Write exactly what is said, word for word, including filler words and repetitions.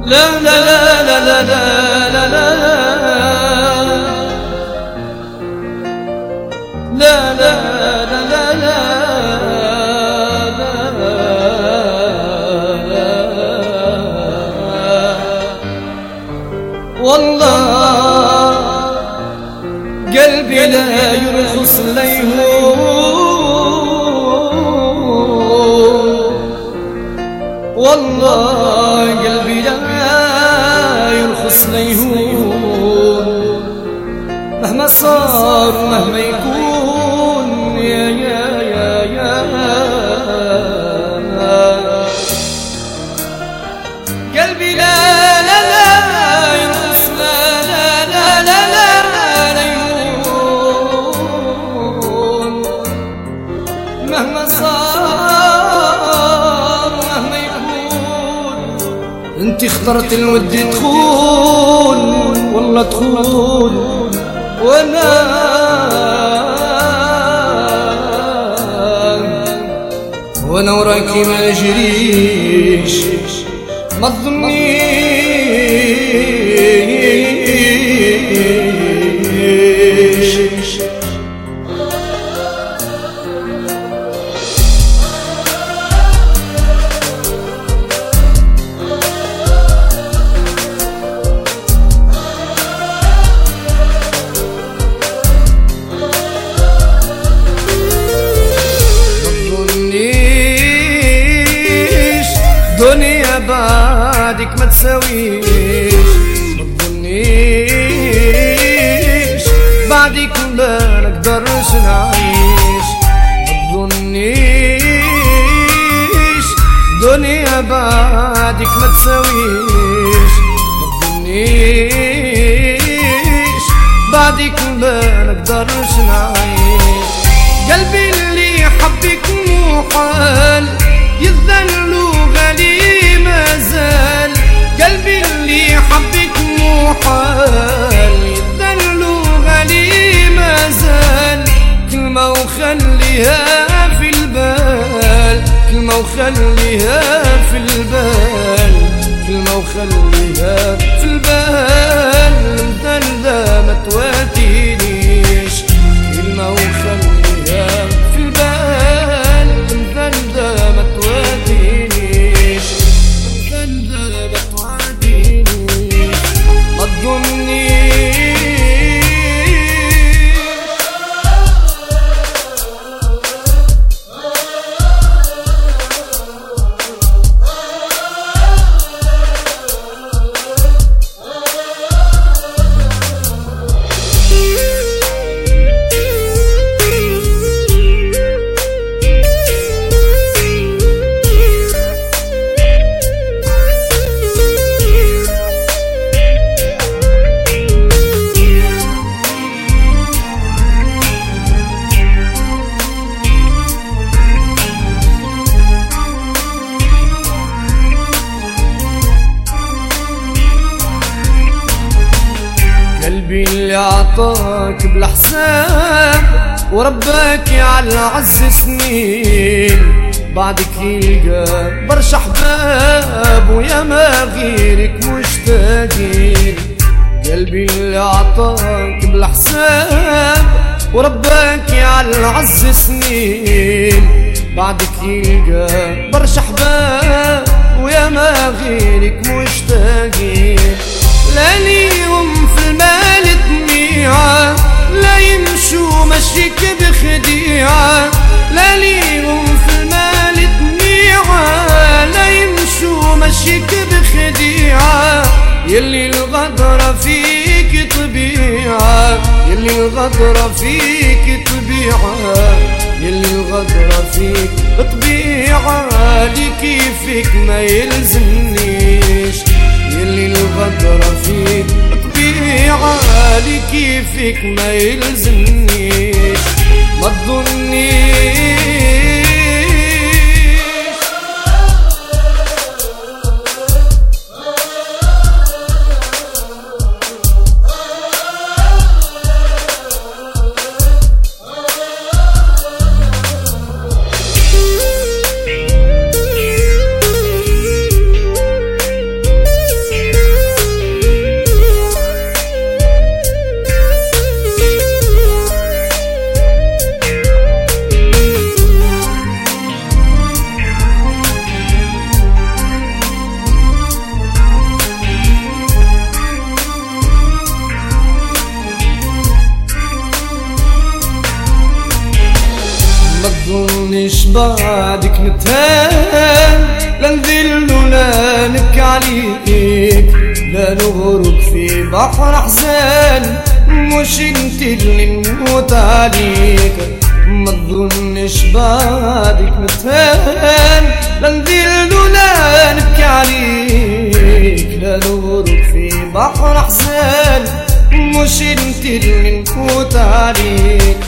لا لا لا لا لا لا لا لا لا لا لا والله قلبي لا يرخص ليهون، والله قلبي لا يرخص ليهون، مهما صار ومهما يكون يا يا يا يا قلبي لا لا لا يرخص لا لا لا لا لا ليهون، مهما صار ومهما يكون. انت اخترت الود تخون والله تخون، وانا وانا وراكي ما نجريش، ما تظنيش. دنيا بعدك ما تساويش، ما تظنيش بعدك ما نقدرش نعيش، ما تظنيش دنيا بعدك ما تساويش، ما تظنيش بعدك ما نقدرش نعيش. قلبي اللي حبك محال يذلوا غالي مازال، قلبي اللي حبك محال يذلوا غالي مازال. كلمة وخليها في البال، كلمة وخليها في البال، كلمة وخليها في البال. مذلة ما تواتينيش، كلمة وخليها في البال. مذلة ما تواتينيش، مذلة ما تواتينيش، ما تظنيش. قلبي اللي عطاك بلا حساب ورباك على عز سنين، بعدك يلقى برشا احباب ويا ما غيرك مشتاقين. قلبي اللي عطاك بلا حساب ورباك على عز سنين، بعدك يلقى برشا احباب ويا ما غيرك مشتاقين. لا ليهم في المال طميعة، لا يمشوا مشيك بخديعة، لا ليهم في المال طميعة، لا يمشوا مشيك بخديعة. يلي الغدرة فيك طبيعة، يلي الغدرة فيك طبيعة، يلي الغدرة فيك طبيعة. لكيفك ما يلزمنيش، يلي الغدرة فيك طبيعة. لكيفك ما يلزمنيش، ما تظنيش. تظنش بعدك نتهان، لا نذل ولا نبكي عليك، لا نغرق في بحر احزان، مش انت اللي نموت عليك. ما تظنش بعدك نتهان، لا نذل ولا نبكي عليك، لا نغرق في بحر احزان، مش انت اللي نموت عليك.